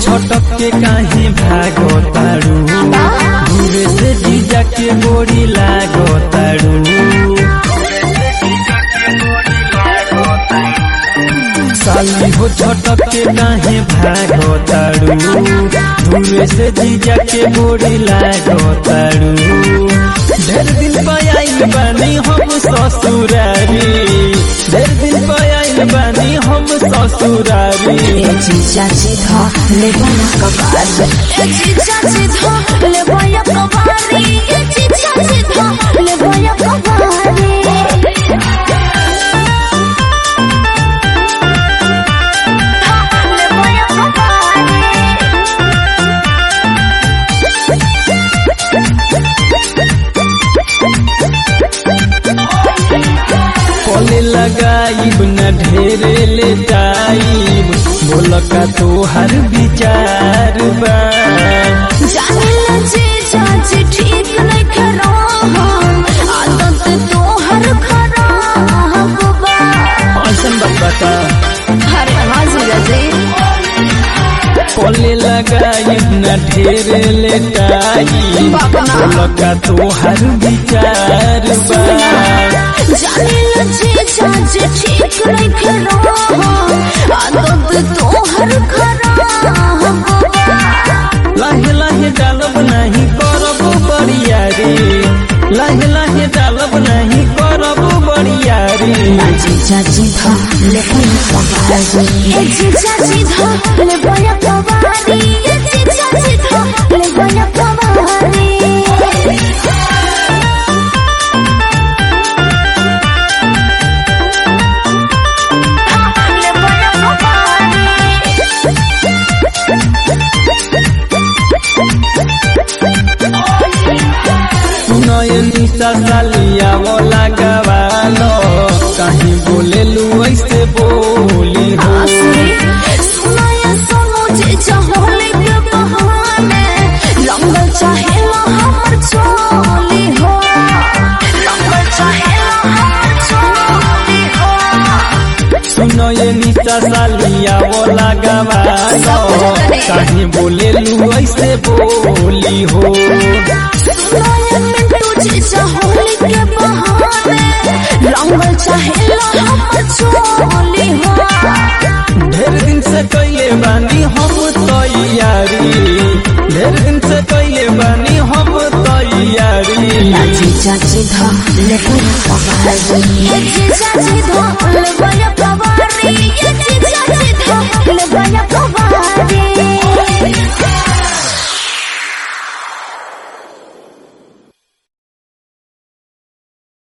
छटक के काहे भागो तारू घूरे से जीजा के गोरी लागो तारू साली हो छटक के काहे भागो तारू घूरे से जीजा के गोरी लागो तारू ढेर दिन पायल बानी हम ससुरारी ढेर दिन पायल बानी हम ससुरारी जीजा सीधा ले बना कबारी जीजा सीधा ले बना कबारी जीजा सीधा ले बना कबारी पले लगाइब न ढेरे ले जाइब बोलका तोहर विचार बा जाने जीजा जी ठीक नहीं करो आदत तोहर खराब बा ऐसन बात बता अरे हाँ जीजा जी पले लगाइब न ढेरे ले जाइब बोलका तोहर विचार बा जाने जीजा जी ठीक नहीं करो आदत तोहर खराब बा लाहे लाहे डालब नहीं करब बरियारी लाहे लाहे डालब नहीं करब बरियारी जीजा सीधा ले बना कबारी जीजा सीधा ले बना कबारी जीजा सीधा ले बना कबारी निशा सालिया वो लगावालो कहीं बोले लू ऐसे बोली हो सुनाया सुनो जीजा होली के बहाने लंगल चाहेला हमर चोली हो लंगल चाहेला हमर चोली हो सुनो ये निशा सालिया वो लगावालो कहीं बोले लू ऐसे बोली हो सुनाया मिंटू जीजा होली के बहाने लंगल चाहेला हमर चोली हो ढेर दिन से कइले बानी हम तैयारी ढेर दिन से कइले बानी हम तैयारी जीजा सीधा ले बना कबारी जीजा सीधा ले बना